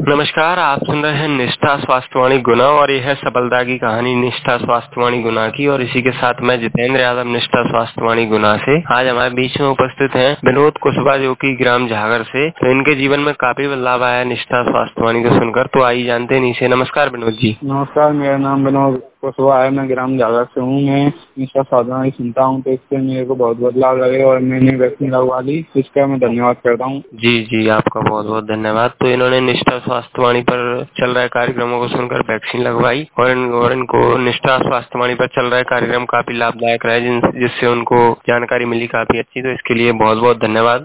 नमस्कार, आप सुन रहे हैं निष्ठा स्वास्थ्यवाणी गुना और यह है सफलता की कहानी निष्ठा स्वास्थ्यवाणी गुना की। और इसी के साथ मैं जितेंद्र यादव निष्ठा स्वास्थ्यवाणी गुना से। आज हमारे बीच में उपस्थित हैं विनोद कुशवाहा जो कि ग्राम झागर से। तो इनके जीवन में काफी बदलाव आया निष्ठा स्वास्थ्यवाणी को सुनकर। तो आइए जानते हैं इनसे। नमस्कार विनोद जी। नमस्कार, मेरा नाम विनोद कुशवाहा है। मैं ग्राम झागर से हूँ। मैं निष्ठा स्वास्थ्यवाणी सुनता हूँ तो इससे मेरे को बहुत बदलाव लगे और मैंने वैक्सीन लगवा ली। इसका मैं धन्यवाद करता हूँ। जी, आपका बहुत बहुत धन्यवाद। तो इन्होंने निष्ठा स्वास्थ्यवाणी पर चल रहे कार्यक्रमों को सुनकर वैक्सीन लगवाई और इनको निष्ठा स्वास्थ्यवाणी पर चल रहे कार्यक्रम काफी लाभदायक रहे जिससे उनको जानकारी मिली काफी अच्छी। तो इसके लिए बहुत बहुत धन्यवाद।